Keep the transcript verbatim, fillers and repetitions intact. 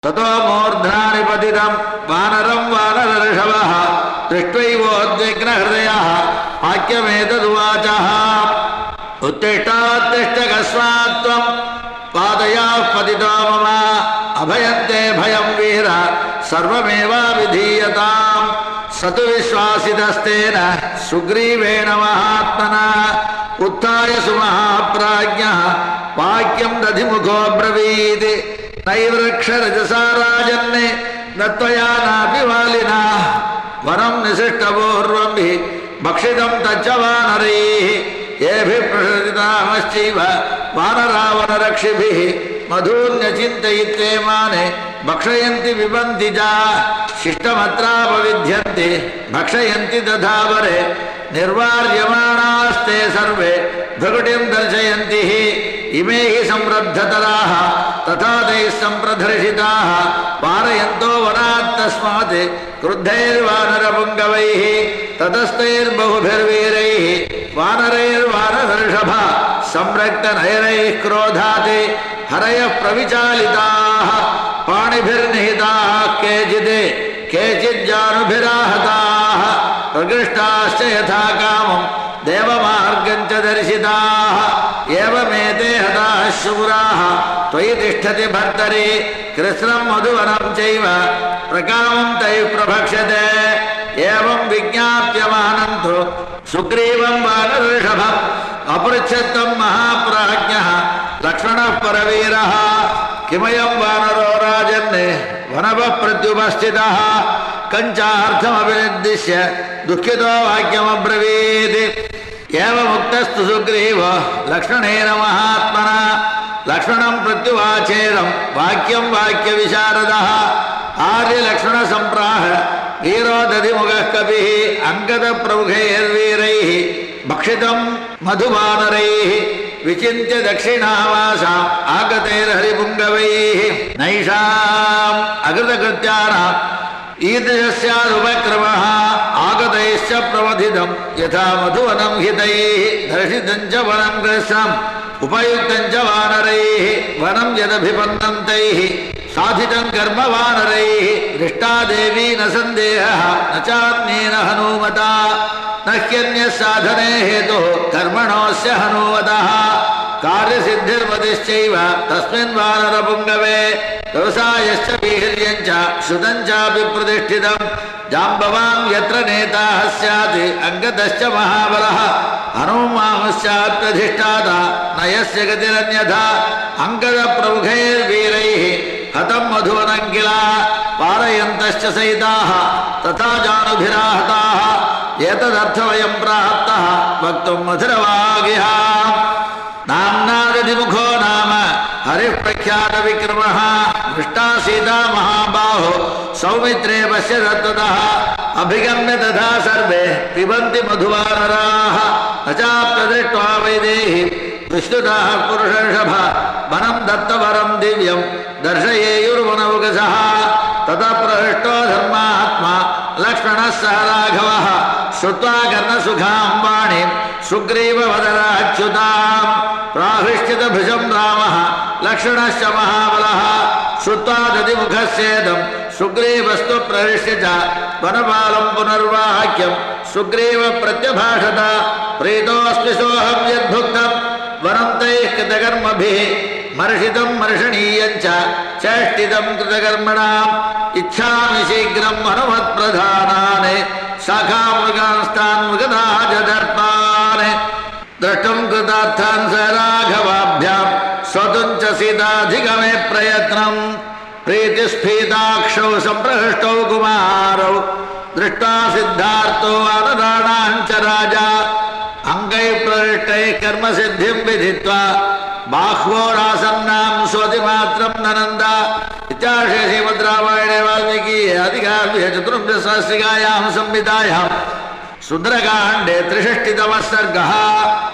ततो मूर्ध्नानि पतितं वानरं वानरऋषभः दृष्ट्वैवोद्विग्नहृदयः वाक्यमेतदुवाचः उत्तिष्ठोत्तिष्ठ कस्मात् त्वं पादयाः पतितो मम अभयन्ते भयं वीर सर्वमेवाभिधीयताम् स तु विश्वासितस्तेन सुग्रीवेण महात्मना उत्थाय सुमहाप्राज्ञः वाक्यं दधिमुखो ब्रवीत् नैवृक्षरजसा राजन्ने न त्वया नापि वालिना वनं निशिष्टपूर्वं हि भक्षितं तच्च वानरैः येभिः प्रसृतामश्चैव वानरावनरक्षिभिः मधून्यचिन्तयित्वेमाने भक्षयन्ति पिबन्ति च शिष्टमत्रापविध्यन्ति भक्षयन्ति दधावरे निर्वार्यमाणास्ते सर्वे भृकुटिं दर्शयन्ति हि इमे हि संरब्धतराः तथा तैः सम्प्रदर्शिताः वारयन्तो वनात् तस्मात् क्रुद्धैर्वानरपुङ्गवैः ततस्तैर्बहुभिर्वीरैः वानरैर्वानरऋषभः संरक्तनयनैः क्रोधात् हरयः प्रविचालिताः पाणिभिर्निहिताः केचित् केचिज्जानुभिराहताः प्रकृष्टाश्च यथा कामं देवमार्गं च दर्शिताः एवमेते हताः शूराः त्वयि तिष्ठति भर्तरि कृत्स्नं मधुवनं चैव प्रकामं तैः प्रभक्ष्यते एवं विज्ञाप्यमानं तु सुग्रीवं वानरऋषभम् अपृच्छत्तं महाप्राज्ञः लक्ष्मणः परवीरः किमयं वानरो राजन् वनवः प्रत्युपस्थितः कञ्चार्थमभिनिर्दिश्य दुःखितो वाक्यमब्रवीत् एवमुक्तस्तु सुग्रीवो लक्ष्मणेन महात्मना लक्ष्मणं प्रत्युवाचेदं वाक्यं वाक्यविशारदः आर्यलक्ष्मणसम्प्राह वीरो दधिमुखः कपिः अङ्गदप्रमुखैर्वीरैः भक्षितं मधुवानरैः विचिन्त्य दक्षिणावासाम् आगतैर्हरिपुङ्गवैः नैषाम् अकृतकृत्यानाम् ईदृशस्यादुपक्रमः आगतैश्च प्रमथितं यथा मधुवनं हितैः दर्शितं च वनं कृत्स्नम् उपयुक्तं च वानरैः वनं यदभिपन्नं तैः साधितं कर्म वानरैः दृष्टा देवी न सन्देहः न चान्येन हनूमता न ह्यन्यः साधने हेतुः कर्मणोऽस्य हनूमतः कार्यसिद्धिर्मतिश्चैव तस्मिन् वानरपुङ्गवे व्यवसायश्च वीर्यञ्च श्रुतं चापि प्रतिष्ठितं जाम्बवान् यत्र नेताः स्यात् अङ्गदश्च महाबलः हनूमांश्चाप्यधिष्ठाता न यस्य गतिरन्यथा अङ्गदप्रमुखैर्वीरैः हतं मधुवनं किल पारयन्तश्च सहिताः तथा जानुभिराहताः एतदर्थवयं प्राप्तः वक्तुं मधुरवागिः नाम्ना दधिमुखो नाम हरिः प्रख्यातविक्रमः दृष्टा सीता महाबाहो सौमित्रे पश्य दत्ततः अभिगम्य तथा सर्वे पिबन्ति मधुवानराः न चाप्यदृष्ट्वा वैदेही विष्णुतः पुरुषर्षभ वनं दत्तवरं दिव्यं दर्शयेयुर्वनौकसः ततः प्रहृष्टो धर्मात्मा लक्ष्मणः सह राघवः श्रुत्वा कर्णसुखां वाणीं सुग्रीववदनाच्युतां प्राहृष्यतभुजं रामः लक्ष्मणश्च महाबलः श्रुत्वा दधिमुखस्येदं सुग्रीवस्तु प्रहृष्य च वनपालं पुनर्वाक्यं सुग्रीव प्रत्यभाषत प्रीतोऽस्मि सोऽहं यद्भुक्तं वनं तैः कृतकर्मभिः मर्षितं मर्षणीयं च चेष्टितं कृतकर्मणाम् इच्छामि शीघ्रं हनुमत्प्रधानान् शाखामृगांस्तान् मृगदाः च दर्पान् द्रष्टुं कृतार्थान् स राघवाभ्यां स्वतुं च सीताधिगमे प्रयत्नं प्रीतिस्फीताक्षौ सम्प्रहृष्टौ कुमारौ दृष्ट्वा सिद्धार्थो वानराणां च राजा अङ्गैः प्रहृष्टैः कर्मसिद्धिं विधित्वा बाह्वोरासन्नां स्वतिमात्रं ननन्द इत्यार्षे श्रीमद् रामायणे वाल्मीकीये आदिकाव्ये चतुर्विंशतिसहस्रिकायां संहितायां सुन्दरकाण्डे त्रिषष्टितमः सर्गः।